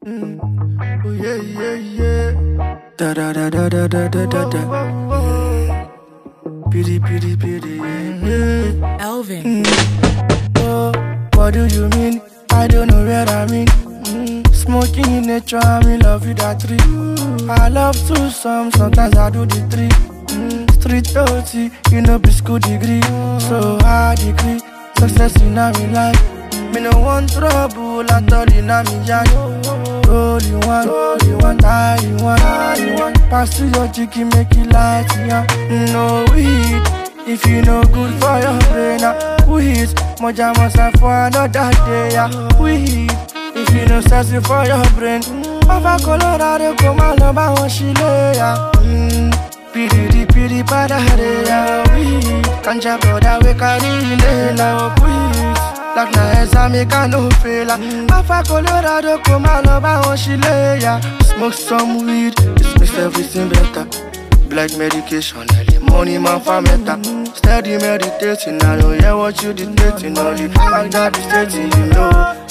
Oh yeah, yeah, yeah. Da da da da da da da da da. Pity, pity, pity. Elvin. Oh, what do you mean? I don't know where I mean. Smoking in nature, I'm in love with that tree. I love to sometimes I do the three. Street dirty, you know, be school degree. So high degree, success in my life. Me no want trouble at all in my yard. All you want, I you want. Pass to your chicken, make it light, yeah. No weed, if you no good for your brain, weed. Moja must have for another day, yeah. Weed, if you no sassy for your brain. Papa Colorado, come on, about what she lay, yeah. Piri padare, yeah. Weed, can't brother, we carry in the love, weed. Like na esa make I no fail. Papa Colorado, come on, about what she lay, yeah. Smoke some weed, it makes everything better. Black medication, early money man for meta. Steady meditating, I don't hear what you dictating. Only fact that is stating, you know.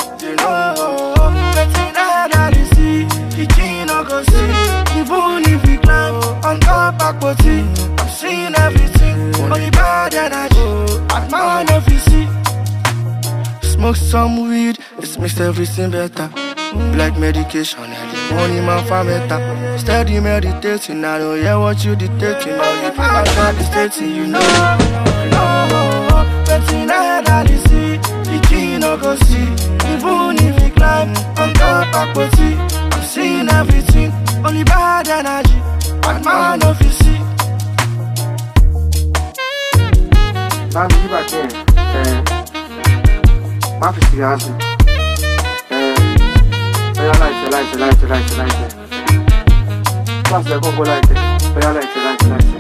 Betting that I see, you can't go see. Even if we climb on top of Poti, I'm seeing everything. Only bad energy, at my office. Smoke some weed, it makes everything better. Black medication, early money man for meta. Steady meditating, I don't hear what you dictating. Only fact that is stating, you know. Betting that I see, you can't go see. Even if we climb on top of Poti, I'm seeing everything. Only bad energy, at my office. Mami, you back there. My office is light. Pass the go light. Light.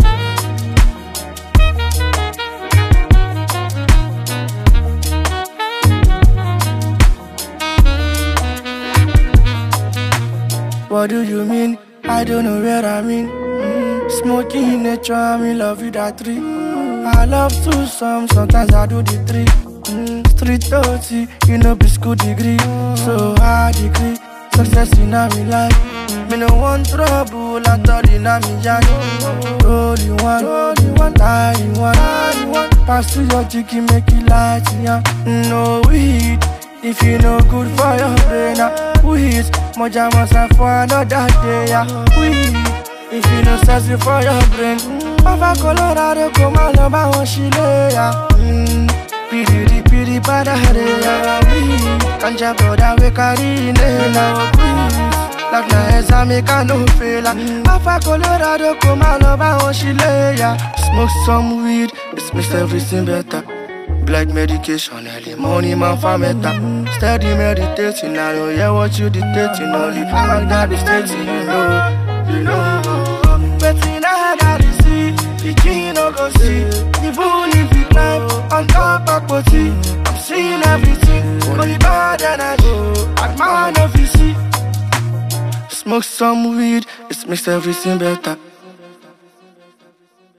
What do you mean? I don't know where I mean. Smoking in nature, I'm in love with that tree. I love to sometimes I do the three. Street dirty, you know, be school degree. So high degree, success in my life. Me no want trouble at all in my yard. All you want, I you want. Pass to your chicken, make it light, yeah. No weed, if you no good for your brain, weed. Moja must have for another day, yeah. Weed, if you no sassy for your brain. Papa Colorado, come on, about what she lay, yeah. Piri padare, yeah. Weed, can't brother, we carry in the love, weed. Like na esa make I no fail. Papa Colorado, come on, about what she lay, yeah. Smoke some weed, it makes everything better. Black medication, early money man for meta. Steady meditating, I don't hear what you dictating. Only fact that is stating, you know. Betting that I see, you can't go see. Even if we climb on top of Poti, I'm seeing everything. Only bad energy, at my office. Smoke some weed, it makes everything better.